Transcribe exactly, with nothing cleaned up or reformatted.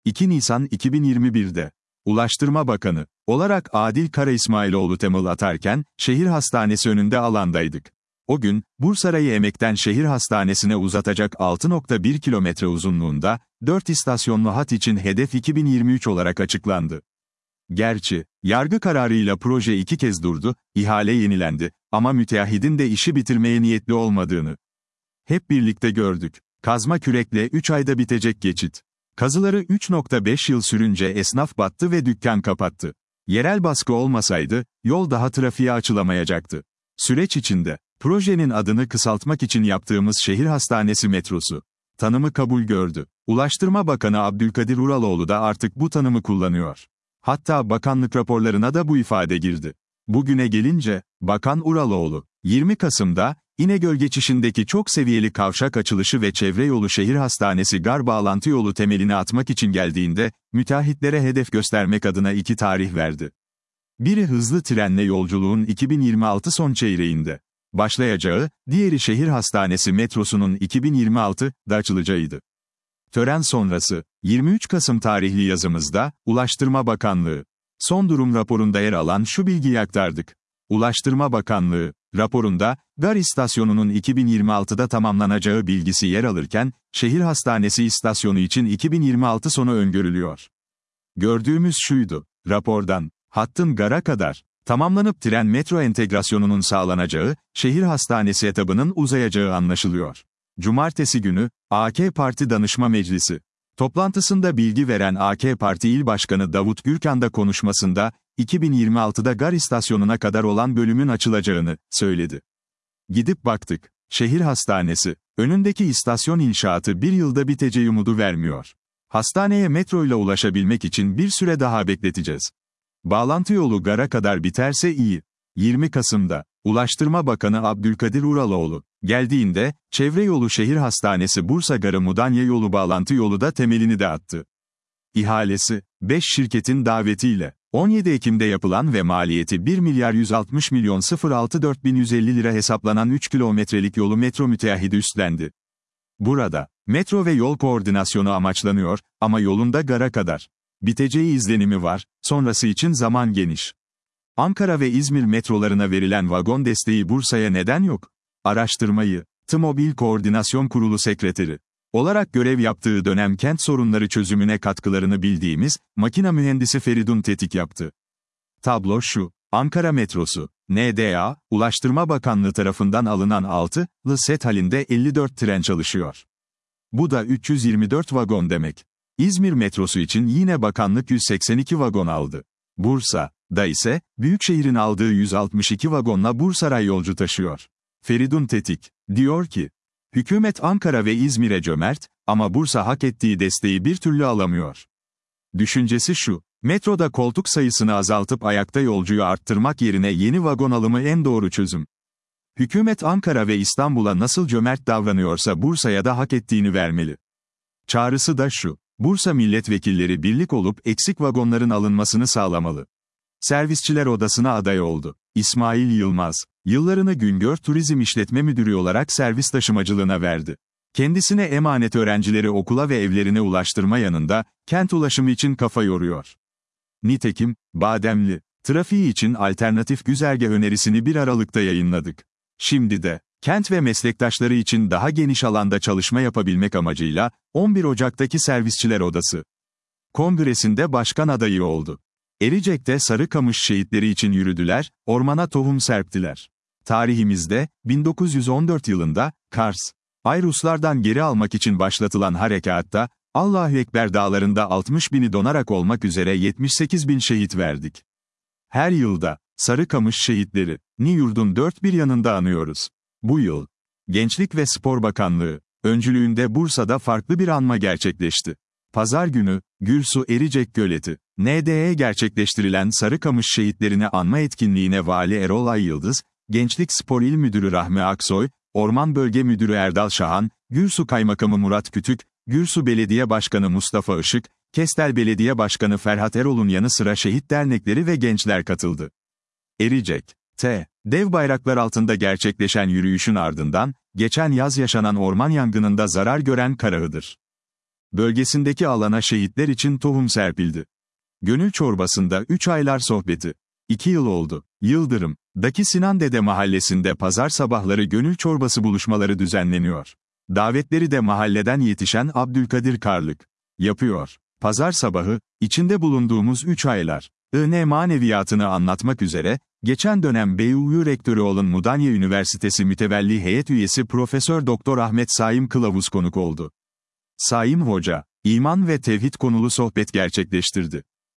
iki Nisan iki bin yirmi bir'de Ulaştırma Bakanı olarak Adil Kara İsmailoğlu temel atarken, şehir hastanesi önünde alandaydık. O gün, Bursaray'ı Emek'ten şehir hastanesine uzatacak altı nokta bir kilometre uzunluğunda, dört istasyonlu hat için hedef iki bin yirmi üç olarak açıklandı. Gerçi, yargı kararıyla proje iki kez durdu, ihale yenilendi ama müteahhidin de işi bitirmeye niyetli olmadığını hep birlikte gördük. Kazma kürekle üç ayda bitecek geçit. Kazıları üç nokta beş yıl sürünce esnaf battı ve dükkan kapattı. Yerel baskı olmasaydı, yol daha trafiğe açılamayacaktı. Süreç içinde, projenin adını kısaltmak için yaptığımız şehir hastanesi metrosu tanımı kabul gördü. Ulaştırma Bakanı Abdülkadir Uraloğlu da artık bu tanımı kullanıyor. Hatta bakanlık raporlarına da bu ifade girdi. Bugüne gelince, Bakan Uraloğlu, yirmi Kasım'da, İnegöl geçişindeki çok seviyeli kavşak açılışı ve çevre yolu şehir hastanesi gar bağlantı yolu temelini atmak için geldiğinde, müteahhitlere hedef göstermek adına iki tarih verdi. Biri hızlı trenle yolculuğun iki bin yirmi altı son çeyreğinde başlayacağı, diğeri şehir hastanesi metrosunun iki bin yirmi altı'da açılacağıydı. Tören sonrası, yirmi üç Kasım tarihli yazımızda, Ulaştırma Bakanlığı son durum raporunda yer alan şu bilgiyi aktardık. Ulaştırma Bakanlığı raporunda, gar istasyonunun iki bin yirmi altı'da tamamlanacağı bilgisi yer alırken, şehir hastanesi istasyonu için iki bin yirmi altı sonu öngörülüyor. Gördüğümüz şuydu, rapordan, hattın gara kadar tamamlanıp tren metro entegrasyonunun sağlanacağı, şehir hastanesi etabının uzayacağı anlaşılıyor. Cumartesi günü, A K Parti Danışma Meclisi toplantısında bilgi veren A K Parti İl Başkanı Davut Gürkan da konuşmasında, iki bin yirmi altı'da gar istasyonuna kadar olan bölümün açılacağını söyledi. Gidip baktık, şehir hastanesi, önündeki istasyon inşaatı bir yılda biteceği umudu vermiyor. Hastaneye metroyla ulaşabilmek için bir süre daha bekleteceğiz. Bağlantı yolu gara kadar biterse iyi. yirmi Kasım'da, Ulaştırma Bakanı Abdülkadir Uraloğlu geldiğinde, çevre yolu şehir hastanesi Bursa Garı Mudanya yolu bağlantı yolu da temelini de attı. İhalesi, beş şirketin davetiyle, on yedi Ekim'de yapılan ve maliyeti bir milyar yüz altmış milyon altı dört bin yüz elli lira hesaplanan üç kilometrelik yolu metro müteahhidi üstlendi. Burada, metro ve yol koordinasyonu amaçlanıyor, ama yolunda gara kadar biteceği izlenimi var, sonrası için zaman geniş. Ankara ve İzmir metrolarına verilen vagon desteği Bursa'ya neden yok? Araştırmayı, TMOBİL Koordinasyon Kurulu Sekreteri olarak görev yaptığı dönem kent sorunları çözümüne katkılarını bildiğimiz, makina mühendisi Feridun Tetik yaptı. Tablo şu, Ankara metrosu, N D A, Ulaştırma Bakanlığı tarafından alınan altı'lı set halinde elli dört tren çalışıyor. Bu da üç yüz yirmi dört vagon demek. İzmir metrosu için yine bakanlık yüz seksen iki vagon aldı. Bursa'da ise, Büyükşehir'in aldığı yüz altmış iki vagonla Bursaray yolcu taşıyor. Feridun Tetik diyor ki, hükümet Ankara ve İzmir'e cömert, ama Bursa hak ettiği desteği bir türlü alamıyor. Düşüncesi şu, metroda koltuk sayısını azaltıp ayakta yolcuyu arttırmak yerine yeni vagon alımı en doğru çözüm. Hükümet Ankara ve İstanbul'a nasıl cömert davranıyorsa Bursa'ya da hak ettiğini vermeli. Çağrısı da şu, Bursa milletvekilleri birlik olup eksik vagonların alınmasını sağlamalı. Servisçiler Odası'na aday oldu. İsmail Yılmaz, yıllarını Güngör Turizm İşletme Müdürü olarak servis taşımacılığına verdi. Kendisine emanet öğrencileri okula ve evlerine ulaştırma yanında, kent ulaşımı için kafa yoruyor. Nitekim, Bademli, trafiği için alternatif güzergah önerisini bir Aralık'ta yayınladık. Şimdi de, kent ve meslektaşları için daha geniş alanda çalışma yapabilmek amacıyla, on bir Ocak'taki Servisçiler Odası Kongresi'nde başkan adayı oldu. Ericek'te Sarıkamış şehitleri için yürüdüler, ormana tohum serptiler. Tarihimizde, bin dokuz yüz on dört yılında, Kars, Ay Ruslardan geri almak için başlatılan harekatta, Allahu Ekber dağlarında altmış bini donarak olmak üzere yetmiş sekiz bin şehit verdik. Her yılda, Sarıkamış şehitleri, ni yurdun dört bir yanında anıyoruz. Bu yıl, Gençlik ve Spor Bakanlığı öncülüğünde Bursa'da farklı bir anma gerçekleşti. Pazar günü, Gürsu Ericek Göleti, N D E'ye gerçekleştirilen Sarıkamış şehitlerini anma etkinliğine Vali Erol Ayyıldız, Gençlik Spor İl Müdürü Rahmi Aksoy, Orman Bölge Müdürü Erdal Şahan, Gürsu Kaymakamı Murat Kütük, Gürsu Belediye Başkanı Mustafa Işık, Kestel Belediye Başkanı Ferhat Erol'un yanı sıra şehit dernekleri ve gençler katıldı. Ericek, T. Dev bayraklar altında gerçekleşen yürüyüşün ardından, geçen yaz yaşanan orman yangınında zarar gören Karahıdır Bölgesindeki alana şehitler için tohum serpildi. Gönül çorbasında üç aylar sohbeti. iki yıl oldu. Yıldırım, daki Sinan Dede mahallesinde pazar sabahları gönül çorbası buluşmaları düzenleniyor. Davetleri de mahalleden yetişen Abdülkadir Karlık yapıyor. Pazar sabahı, içinde bulunduğumuz üç aylar, I N maneviyatını anlatmak üzere, geçen dönem B U U Rektörü olan Mudanya Üniversitesi Mütevelli Heyet Üyesi Profesör Doktor Ahmet Saim Kılavuz konuk oldu. Saim Hoca, iman ve tevhid konulu sohbet gerçekleştirdi.